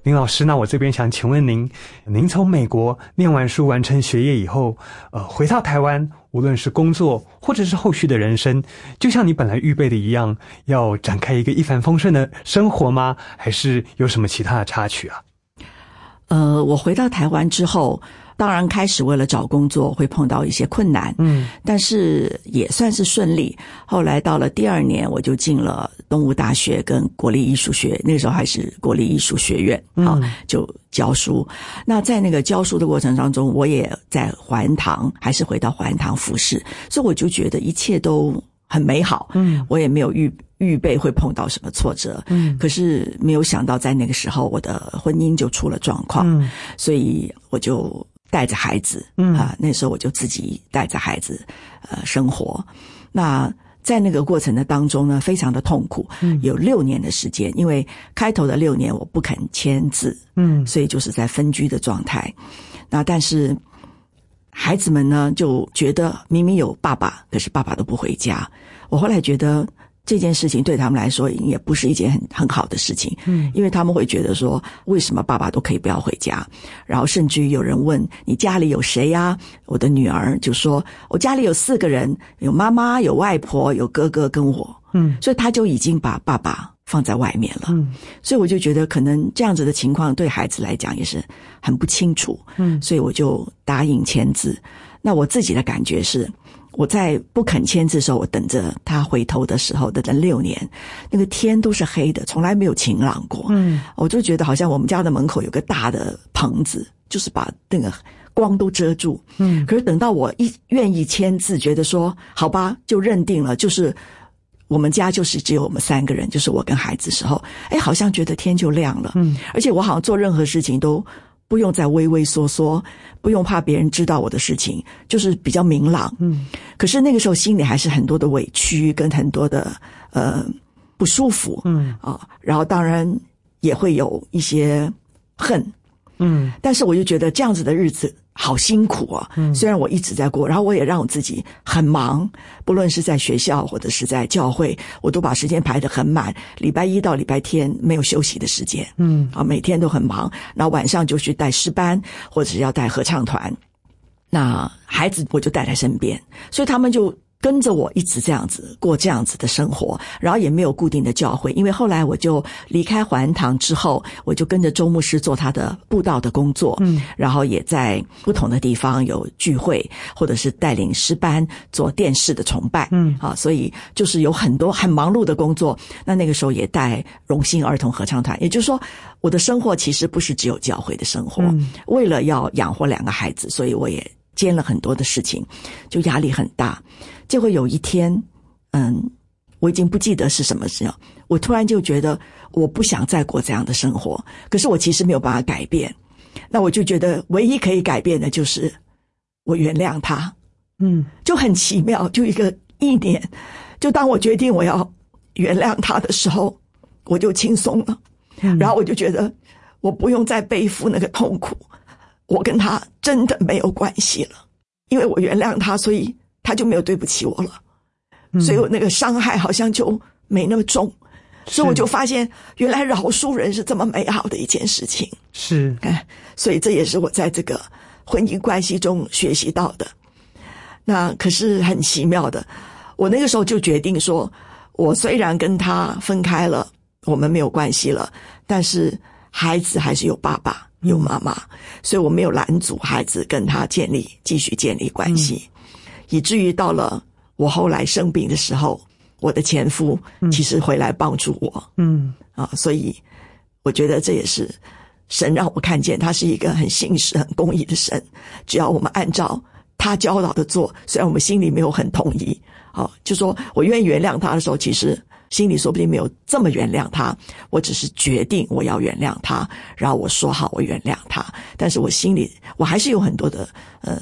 林老师，那我这边想请问您从美国念完书完成学业以后，回到台湾，无论是工作或者是后续的人生，就像你本来预备的一样，要展开一个一帆风顺的生活吗？还是有什么其他的插曲啊？ 我回到台湾之后，当然开始为了找工作会碰到一些困难，但是也算是顺利。后来到了第2年，我就进了东吴大学跟国立艺术学，那个时候还是国立艺术学院，就教书。那在那个教书的过程当中，我也在华恩堂，还是回到华恩堂服侍，所以我就觉得一切都很美好。我也没有预备会碰到什么挫折，可是没有想到在那个时候我的婚姻就出了状况，所以我就带着孩子，那时候我就自己带着孩子生活。那在那个过程的当中呢，非常的痛苦，有6年的时间，因为开头的6年我不肯签字，所以就是在分居的状态。那但是孩子们呢就觉得明明有爸爸，可是爸爸都不回家。我后来觉得这件事情对他们来说也不是一件很好的事情，因为他们会觉得说，为什么爸爸都可以不要回家？然后甚至于有人问你家里有谁呀？我的女儿就说，我家里有4个人，有妈妈，有外婆，有哥哥跟我，所以他就已经把爸爸放在外面了，所以我就觉得可能这样子的情况对孩子来讲也是很不清楚，所以我就答应签字。那我自己的感觉是，我在不肯签字的时候，我等着他回头的时候，等了6年，那个天都是黑的，从来没有晴朗过。我就觉得好像我们家的门口有个大的棚子，就是把那个光都遮住。可是等到我愿意签字，觉得说好吧，就认定了，就是我们家就是只有我们3个人，就是我跟孩子的时候，好像觉得天就亮了。而且我好像做任何事情都不用再畏畏缩缩，不用怕别人知道我的事情，就是比较明朗。可是那个时候心里还是很多的委屈跟很多的不舒服。然后当然也会有一些恨。但是我就觉得这样子的日子好辛苦啊。虽然我一直在过，然后我也让我自己很忙，不论是在学校或者是在教会，我都把时间排得很满，礼拜1到礼拜天没有休息的时间。每天都很忙，然后晚上就去带诗班或者是要带合唱团。那孩子我就带在身边，所以他们就跟着我一直这样子过这样子的生活，然后也没有固定的教会，因为后来我就离开华恩堂之后，我就跟着周牧师做他的布道的工作，然后也在不同的地方有聚会，或者是带领诗班做电视的崇拜，所以就是有很多很忙碌的工作。那个时候也带荣幸儿童合唱团，也就是说我的生活其实不是只有教会的生活，为了要养活2个孩子，所以我也兼了很多的事情，就压力很大。结果有一天，我已经不记得是什么时候，我突然就觉得我不想再过这样的生活，可是我其实没有办法改变。那我就觉得唯一可以改变的就是我原谅他。就很奇妙，就一个意念，就当我决定我要原谅他的时候，我就轻松了。然后我就觉得我不用再背负那个痛苦，我跟他真的没有关系了，因为我原谅他，所以他就没有对不起我了，所以我那个伤害好像就没那么重。所以我就发现原来饶恕人是这么美好的一件事情。 是， 所以这也是我在这个婚姻关系中学习到的。那可是很奇妙的，我那个时候就决定说，我虽然跟他分开了，我们没有关系了，但是孩子还是有爸爸有妈妈，所以我没有拦阻孩子跟他继续建立关系。以至于到了我后来生病的时候，我的前夫其实回来帮助我。所以我觉得这也是神让我看见他是一个很信实很公义的神，只要我们按照他教导的做，虽然我们心里没有很同意，就说我愿意原谅他的时候，其实心里说不定没有这么原谅他，我只是决定我要原谅他，然后我说好我原谅他，但是我心里我还是有很多的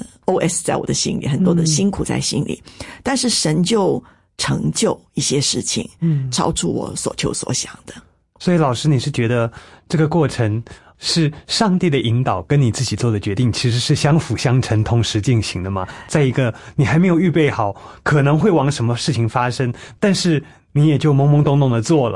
OS 在我的心里，很多的辛苦在心里，但是神就成就一些事情，超出我所求所想的。 所以老师，你是觉得这个过程是上帝的引导跟你自己做的决定其实是相辅相成同时进行的吗？在一个你还没有预备好可能会往什么事情发生，但是你也就懵懵懂懂的做了，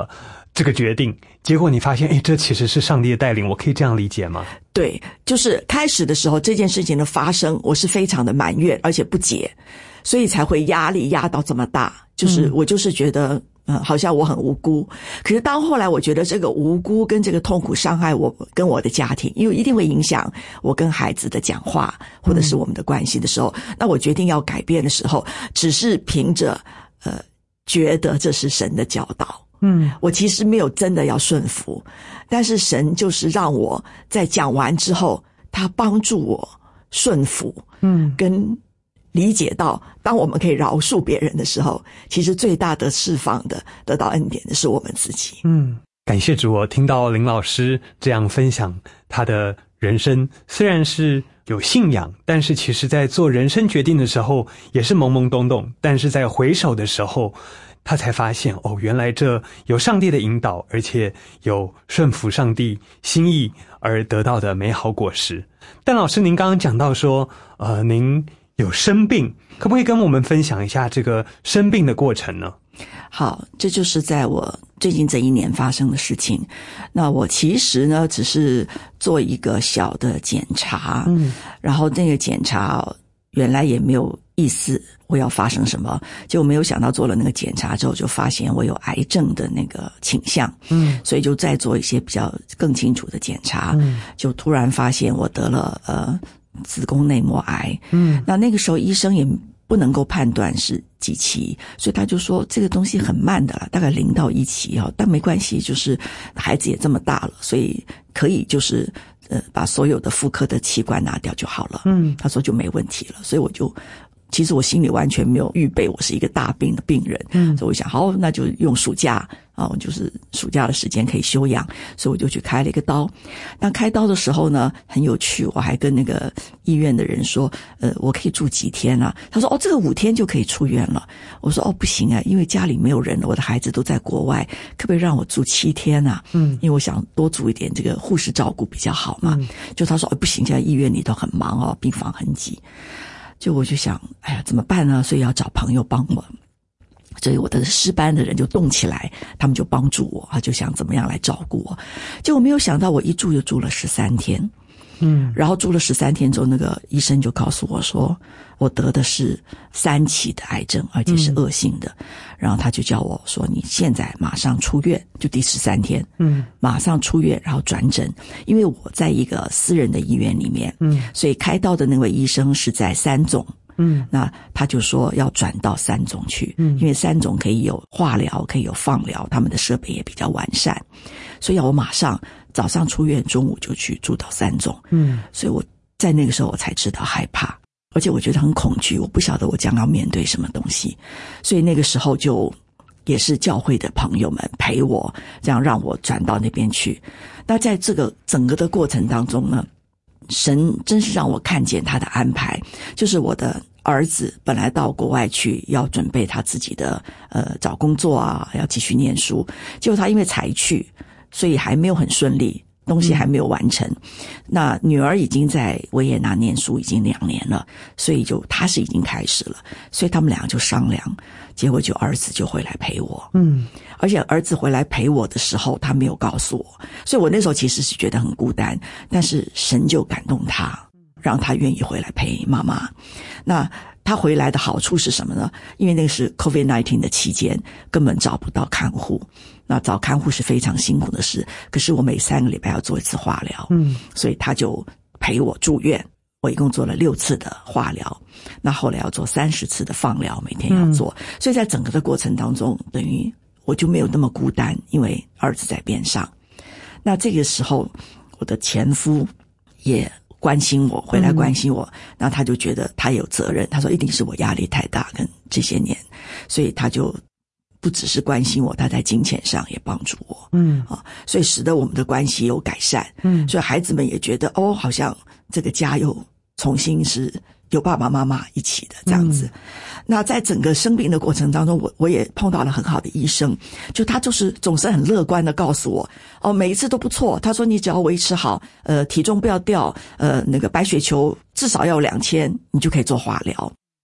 这个决定，结果你发现这其实是上帝的带领，我可以这样理解吗？ 对，就是开始的时候这件事情的发生，我是非常的埋怨而且不解，所以才会压力压到这么大，就是我就是觉得好像我很无辜。可是当后来我觉得这个无辜跟这个痛苦伤害我跟我的家庭，因为一定会影响我跟孩子的讲话或者是我们的关系的时候，那我决定要改变的时候，只是凭着觉得这是神的教导。我其实没有真的要顺服，但是神就是让我在讲完之后，他帮助我顺服，跟理解到当我们可以饶恕别人的时候，其实最大的释放的得到恩典的是我们自己。 感谢主，我听到林老师这样分享他的人生，虽然是有信仰，但是其实在做人生决定的时候也是懵懵懂懂，但是在回首的时候他才发现原来这有上帝的引导，而且有顺服上帝心意而得到的美好果实。但老师您刚刚讲到说您有生病，可不可以跟我们分享一下这个生病的过程呢？ 好，这就是在我最近这一年发生的事情。那我其实呢只是做一个小的检查，然后那个检查原来也没有意思我要发生什么，结果没有想到做了那个检查之后就发现我有癌症的那个倾向，所以就再做一些比较更清楚的检查，就突然发现我得了子宫内膜癌，那个时候医生也不能够判断是几期，所以他就说这个东西很慢的了，大概0到1期但没关系，就是孩子也这么大了，所以可以就是把所有的妇科的器官拿掉就好了。他说就没问题了，所以其实我心里完全没有预备我是一个大病的病人，所以我想好那就用暑假就是暑假的时间可以休养，所以我就去开了一个刀。那开刀的时候呢很有趣，我还跟那个医院的人说我可以住几天啊？他说这个5天就可以出院了。我说不行啊，因为家里没有人了，我的孩子都在国外，可不可以让我住7天啊？因为我想多住一点，这个护士照顾比较好嘛。就他说不行，现在医院里头很忙病房很挤。就我就想怎么办呢？所以要找朋友帮我，所以我的师班的人就动起来，他们就帮助我，就想怎么样来照顾我。结果没有想到我一住就住了13天，然后住了13天之后，那个医生就告诉我说我得的是3期的癌症，而且是恶性的，然后他就叫我说你现在马上出院，就第13天马上出院，然后转诊。因为我在一个私人的医院里面，所以开刀的那位医生是在3总，那他就说要转到3总去，因为3总可以有化疗，可以有放疗，他们的设备也比较完善，所以要我马上早上出院，中午就去住到3总。所以我在那个时候我才知道害怕，而且我觉得很恐惧，我不晓得我将要面对什么东西，所以那个时候就也是教会的朋友们陪我，这样让我转到那边去。那在这个整个的过程当中呢，神真是让我看见他的安排，就是我的儿子本来到国外去要准备他自己的找工作啊，要继续念书，结果他因为才去，所以还没有很顺利，东西还没有完成。那女儿已经在维也纳念书已经2年了，所以他是已经开始了，所以他们俩就商量，结果就儿子就回来陪我。而且儿子回来陪我的时候他没有告诉我，所以我那时候其实是觉得很孤单，但是神就感动他，让他愿意回来陪妈妈。那他回来的好处是什么呢？因为那个是 COVID-19 的期间，根本找不到看护，那找看护是非常辛苦的事，可是我每3个礼拜要做1次化疗，所以他就陪我住院，我一共做了6次的化疗，那后来要做30次的放疗，每天要做，所以在整个的过程当中，等于我就没有那么孤单，因为儿子在边上。那这个时候我的前夫也关心我，回来关心我，那他就觉得他有责任，他说一定是我压力太大跟这些年，所以他就不只是关心我，他在金钱上也帮助我，所以使得我们的关系有改善，所以孩子们也觉得好像这个家又重新是有爸爸妈妈一起的这样子。那在整个生病的过程当中，我也碰到了很好的医生，就他就是总是很乐观的告诉我，每一次都不错，他说你只要维持好体重不要掉，那个白血球至少要有2000，你就可以做化疗。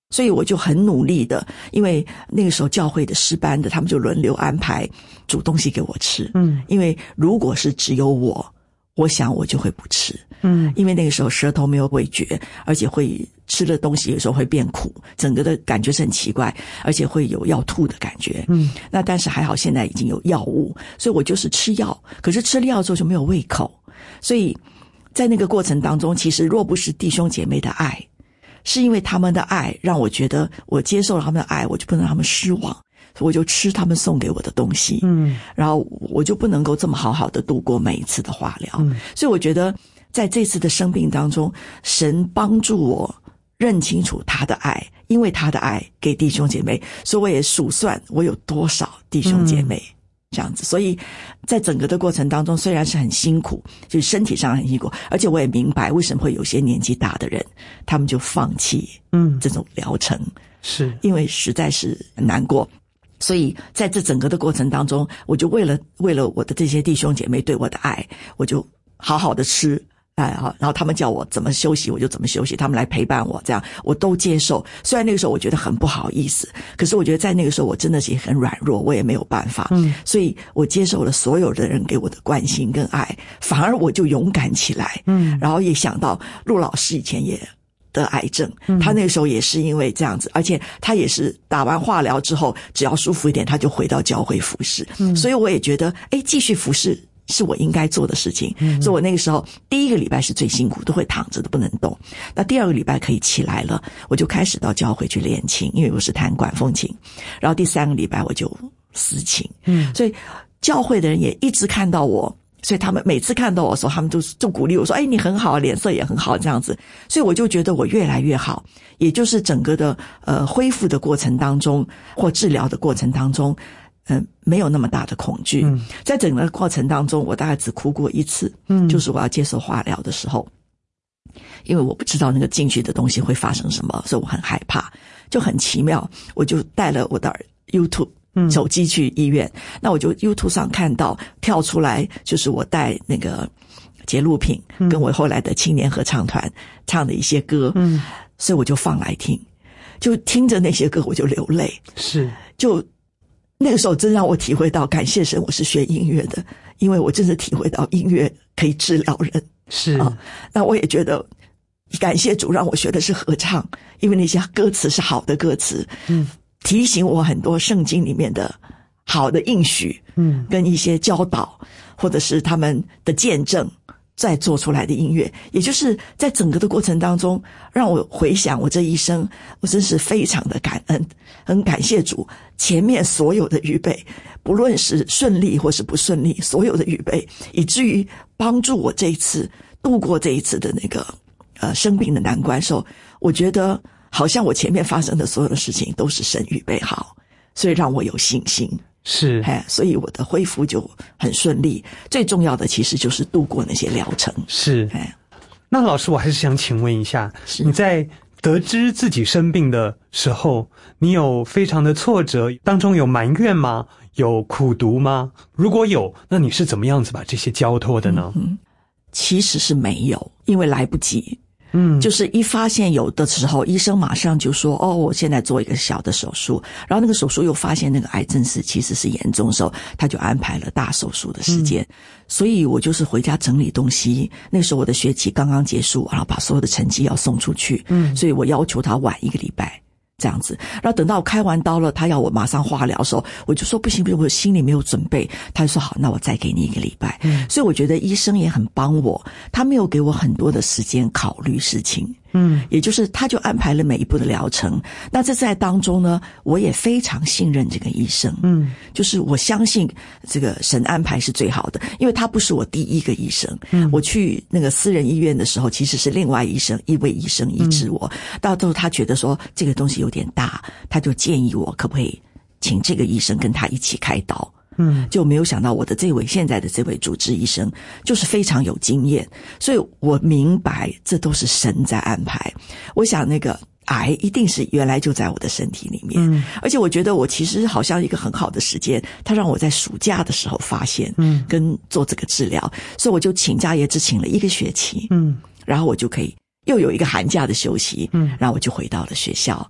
所以我就很努力的，因为那个时候教会的诗班的他们就轮流安排煮东西给我吃，因为如果是只有我想我就会不吃，因为那个时候舌头没有味觉，而且会吃的东西有时候会变苦，整个的感觉是很奇怪，而且会有要吐的感觉。那但是还好现在已经有药物，所以我就是吃药，可是吃了药之后就没有胃口，所以在那个过程当中，其实若不是弟兄姐妹的爱，是因为他们的爱让我觉得我接受了他们的爱，我就不能让他们失望，我就吃他们送给我的东西，然后我就不能够这么好好的度过每一次的化疗，所以我觉得在这次的生病当中，神帮助我认清楚他的爱，因为他的爱给弟兄姐妹，所以我也数算我有多少弟兄姐妹，这样子。所以在整个的过程当中，虽然是很辛苦，就是身体上很辛苦，而且我也明白为什么会有些年纪大的人他们就放弃这种疗程，是因为实在是很难过。所以在这整个的过程当中，我就为了我的这些弟兄姐妹对我的爱，我就好好的吃，然后他们叫我怎么休息我就怎么休息，他们来陪伴我，这样我都接受。虽然那个时候我觉得很不好意思，可是我觉得在那个时候我真的是很软弱，我也没有办法，所以我接受了所有的人给我的关心跟爱，反而我就勇敢起来，然后也想到陆老师以前也得癌症，他那个时候也是因为这样子，而且他也是打完化疗之后只要舒服一点他就回到教会服侍，所以我也觉得继续服侍是我应该做的事情，所以我那个时候第一个礼拜是最辛苦，都会躺着都不能动，那第二个礼拜可以起来了，我就开始到教会去练琴，因为我是弹管风琴，然后第三个礼拜我就司琴，所以教会的人也一直看到我，所以他们每次看到我的时候，他们就鼓励我说你很好，脸色也很好，这样子。所以我就觉得我越来越好，也就是整个的恢复的过程当中或治疗的过程当中没有那么大的恐惧。在整个过程当中我大概只哭过一次，就是我要接受化疗的时候，因为我不知道那个进去的东西会发生什么，所以我很害怕，就很奇妙，我就带了我的 YouTube手机去医院，那我就 YouTube 上看到跳出来，就是我带那个节录品跟我后来的青年合唱团唱的一些歌，所以我就放来听，就听着那些歌我就流泪，是就那个时候真让我体会到，感谢神我是学音乐的，因为我真的体会到音乐可以治疗人，是那我也觉得感谢主让我学的是合唱，因为那些歌词是好的歌词，提醒我很多圣经里面的好的应许，跟一些教导，或者是他们的见证再做出来的音乐，也就是在整个的过程当中，让我回想我这一生，我真是非常的感恩，很感谢主前面所有的预备，不论是顺利或是不顺利，所有的预备，以至于帮助我这一次度过这一次的那个生病的难关时候，我觉得好像我前面发生的所有的事情都是神预备好，所以让我有信心，是所以我的恢复就很顺利，最重要的其实就是度过那些疗程。是那老师我还是想请问一下，你在得知自己生病的时候，你有非常的挫折，当中有埋怨吗？有苦读吗？如果有，那你是怎么样子把这些交托的呢？ 其实是没有，因为来不及。就是一发现有的时候，医生马上就说我现在做一个小的手术，然后那个手术又发现那个癌症其实是严重的时候，他就安排了大手术的时间，所以我就是回家整理东西，那时候我的学期刚刚结束，然后把所有的成绩要送出去，所以我要求他晚1个礼拜这样子，然后等到我开完刀了，他要我马上化疗的时候，我就说不行，我心里没有准备，他就说好，那我再给你1个礼拜。所以我觉得医生也很帮我，他没有给我很多的时间考虑事情，也就是他就安排了每一步的疗程。那这在当中呢，我也非常信任这个医生，就是我相信这个神安排是最好的，因为他不是我第一个医生，我去那个私人医院的时候，其实是另外一位医生医治我，到最后他觉得说这个东西有点大，他就建议我可不可以请这个医生跟他一起开刀。就没有想到我的现在的这位主治医生就是非常有经验，所以我明白这都是神在安排。我想那个癌一定是原来就在我的身体里面，而且我觉得我其实好像一个很好的时间，他让我在暑假的时候发现跟做这个治疗，所以我就请假也只请了1个学期，然后我就可以又有一个寒假的休息，然后我就回到了学校，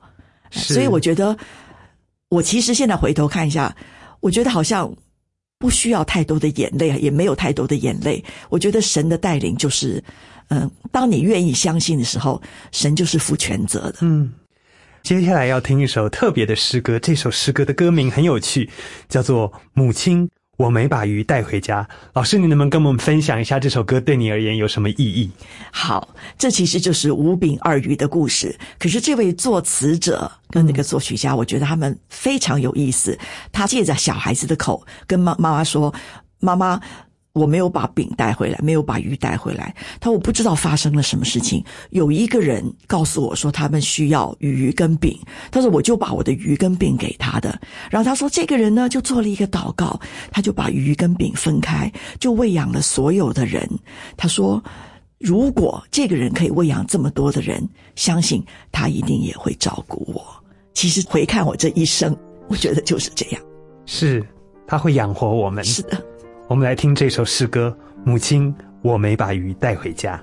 所以我觉得我其实现在回头看一下，我觉得好像不需要太多的眼泪，也没有太多的眼泪。我觉得神的带领就是当你愿意相信的时候，神就是负全责的。 接下来要听一首特别的诗歌，这首诗歌的歌名很有趣，叫做《母亲，我没把鱼带回家》。老师，你能不能跟我们分享一下这首歌对你而言有什么意义？ 好，这其实就是五饼二鱼的故事。可是这位作词者跟那个作曲家，我觉得他们非常有意思。他借着小孩子的口跟妈妈说，妈妈，我没有把饼带回来，没有把鱼带回来。他说我不知道发生了什么事情，有一个人告诉我说他们需要鱼跟饼，他说我就把我的鱼跟饼给他的。然后他说这个人呢就做了一个祷告，他就把鱼跟饼分开，就喂养了所有的人。他说如果这个人可以喂养这么多的人，相信他一定也会照顾我。其实回看我这一生，我觉得就是这样， 是他会养活我们。 是的， 我们来听这首诗歌《母亲，我没把鱼带回家》。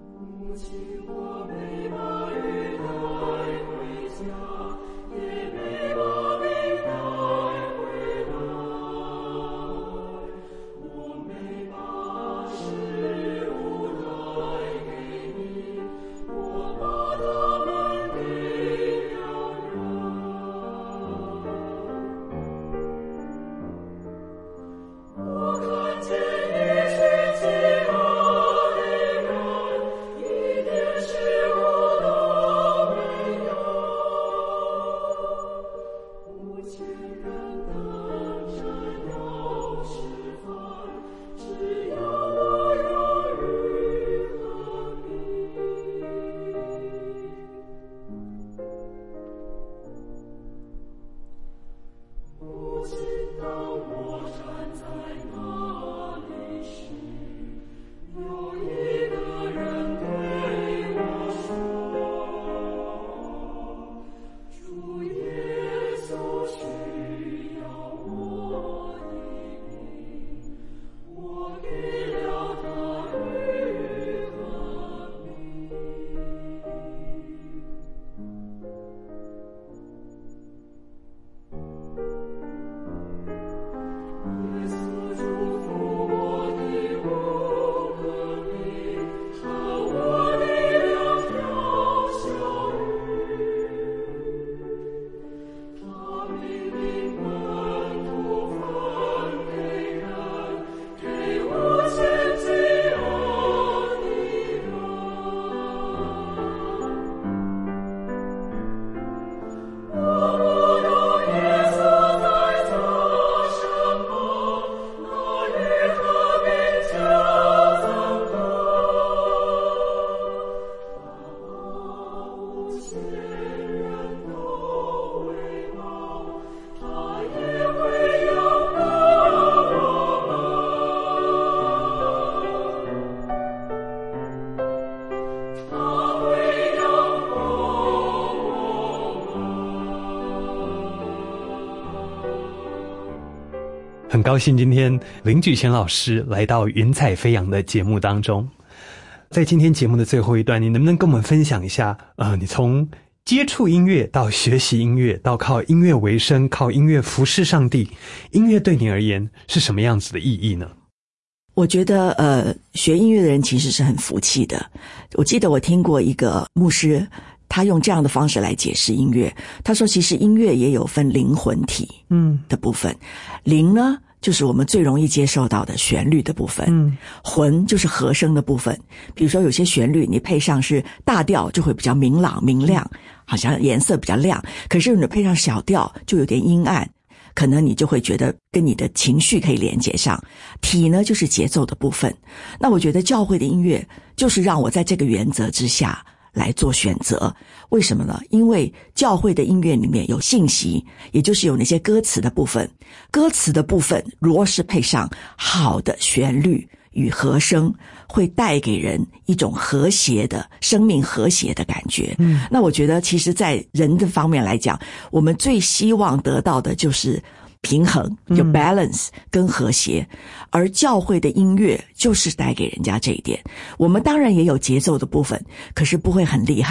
很高兴今天林举贤老师来到云彩飞扬的节目当中。在今天节目的最后一段，你能不能跟我们分享一下你从接触音乐到学习音乐到靠音乐为生，靠音乐服侍上帝，音乐对你而言是什么样子的意义呢？ 我觉得学音乐的人其实是很福气的。我记得我听过一个牧师，他用这样的方式来解释音乐。他说其实音乐也有分灵魂体的部分，灵呢就是我们最容易接受到的旋律的部分，魂就是和声的部分。比如说有些旋律你配上是大调就会比较明朗明亮，好像颜色比较亮，可是你配上小调就有点阴暗，可能你就会觉得跟你的情绪可以连接上。体呢就是节奏的部分。那我觉得教会的音乐就是让我在这个原则之下来做选择。为什么呢？因为教会的音乐里面有信息，也就是有那些歌词的部分。歌词的部分如果是配上好的旋律与和声，会带给人一种和谐的生命和谐的感觉。那我觉得其实在人的方面来讲，我们最希望得到的就是平衡，就 balance 跟和谐，而教会的音乐就是带给人家这一点。我们当然也有节奏的部分，可是不会很厉害，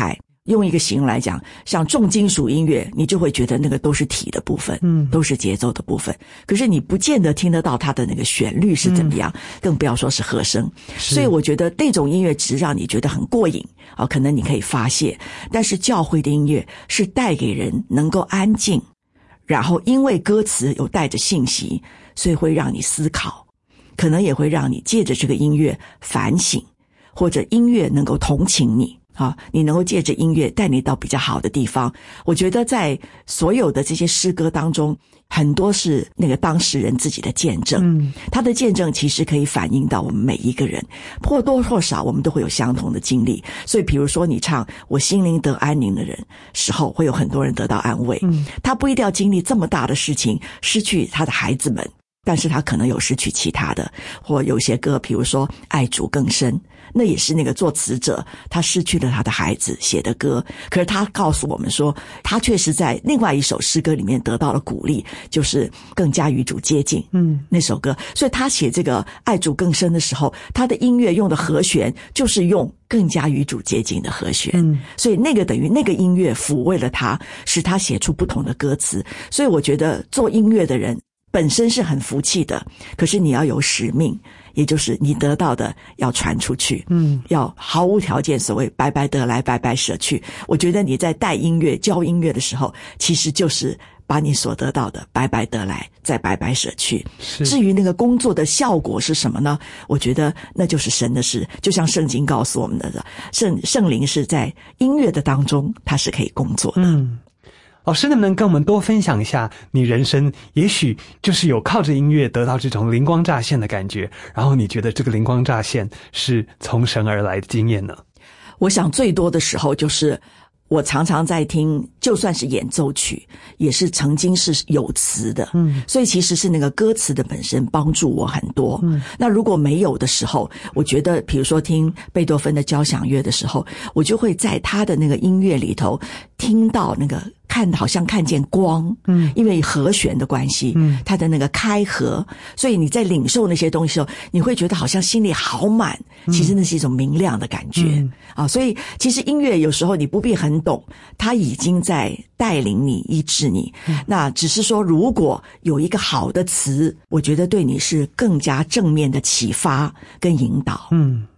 用一个形容来讲，像重金属音乐，你就会觉得那个都是体的部分，都是节奏的部分。可是你不见得听得到它的那个旋律是怎么样，更不要说是和声。所以我觉得那种音乐只是让你觉得很过瘾可能你可以发泄。但是教会的音乐是带给人能够安静，然后因为歌词有带着信息，所以会让你思考，可能也会让你借着这个音乐反省，或者音乐能够同情你你能够借着音乐带你到比较好的地方。我觉得在所有的这些诗歌当中，很多是那个当事人自己的见证，他的见证其实可以反映到我们每一个人，或多或少我们都会有相同的经历。所以比如说你唱我心灵得安宁的人时候，会有很多人得到安慰，他不一定要经历这么大的事情，失去他的孩子们，但是他可能有失去其他的，或有些歌比如说爱主更深，那也是那个作词者他失去了他的孩子写的歌，可是他告诉我们说他确实在另外一首诗歌里面得到了鼓励，就是更加与主接近那首歌。所以他写这个爱主更深的时候，他的音乐用的和弦就是用更加与主接近的和弦，所以那个等于那个音乐抚慰了他，使他写出不同的歌词。所以我觉得做音乐的人本身是很福气的，可是你要有使命，也就是你得到的要传出去，要毫无条件，所谓白白得来白白舍去。我觉得你在带音乐教音乐的时候，其实就是把你所得到的白白得来再白白舍去。至于那个工作的效果是什么呢？我觉得那就是神的事，就像圣经告诉我们的，圣灵是在音乐的当中它是可以工作的。 老师能不能跟我们多分享一下你人生也许就是有靠着音乐得到这种灵光乍现的感觉，然后你觉得这个灵光乍现是从神而来的经验呢？ 我想最多的时候就是我常常在听，就算是演奏曲也是曾经是有词的，所以其实是那个歌词的本身帮助我很多。那如果没有的时候，我觉得比如说听贝多芬的交响乐的时候，我就会在他的那个音乐里头听到那个好像看见光，因为和弦的关系，它的那个开合，所以你在领受那些东西的时候，你会觉得好像心里好满，其实那是一种明亮的感觉所以其实音乐有时候你不必很懂，它已经在带领你医治你，那只是说如果有一个好的词，我觉得对你是更加正面的启发跟引导。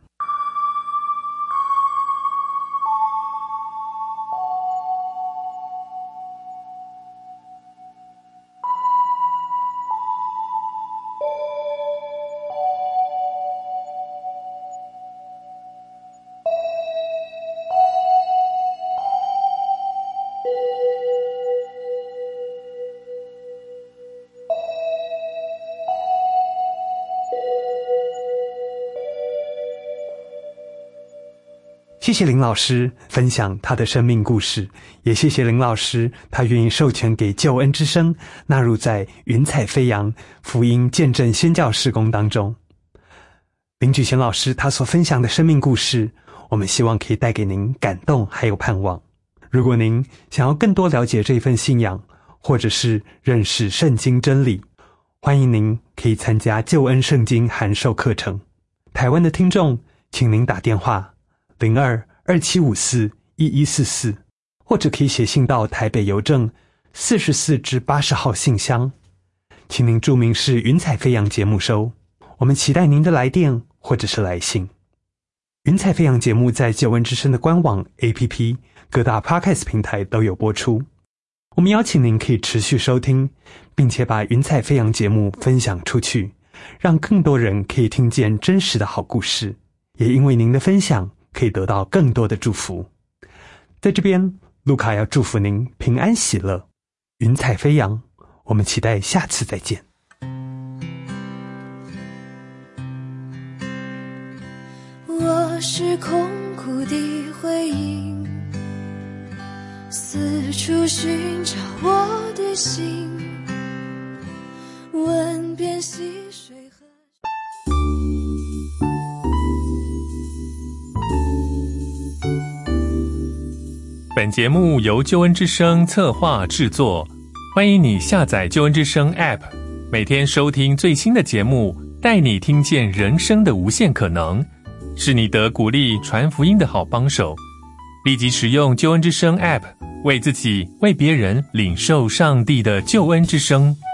谢谢林老师分享他的生命故事，也谢谢林老师他愿意授权给救恩之声纳入在云彩飞扬福音见证宣教事工当中。林举贤老师他所分享的生命故事，我们希望可以带给您感动还有盼望。如果您想要更多了解这份信仰，或者是认识圣经真理，欢迎您可以参加救恩圣经函授课程。台湾的听众请您打电话02-2754-1144，或者可以写信到台北邮政44-80号信箱，请您注明是云彩飞扬节目收，我们期待您的来电或者是来信。云彩飞扬节目在救恩之声的官网 APP 各大 Podcast 平台都有播出，我们邀请您可以持续收听，并且把云彩飞扬节目分享出去，让更多人可以听见真实的好故事，也因为您的分享可以得到更多的祝福。在这边，路卡要祝福您平安喜乐，云彩飞扬，我们期待下次再见。 我是空谷的回音，四处寻找我的心，问遍溪水和本节目由救恩之声策划制作，欢迎你下载救恩之声 App， 每天收听最新的节目，带你听见人生的无限可能，是你得鼓励传福音的好帮手。 立即使用救恩之声 App， 为自己、为别人领受上帝的救恩之声。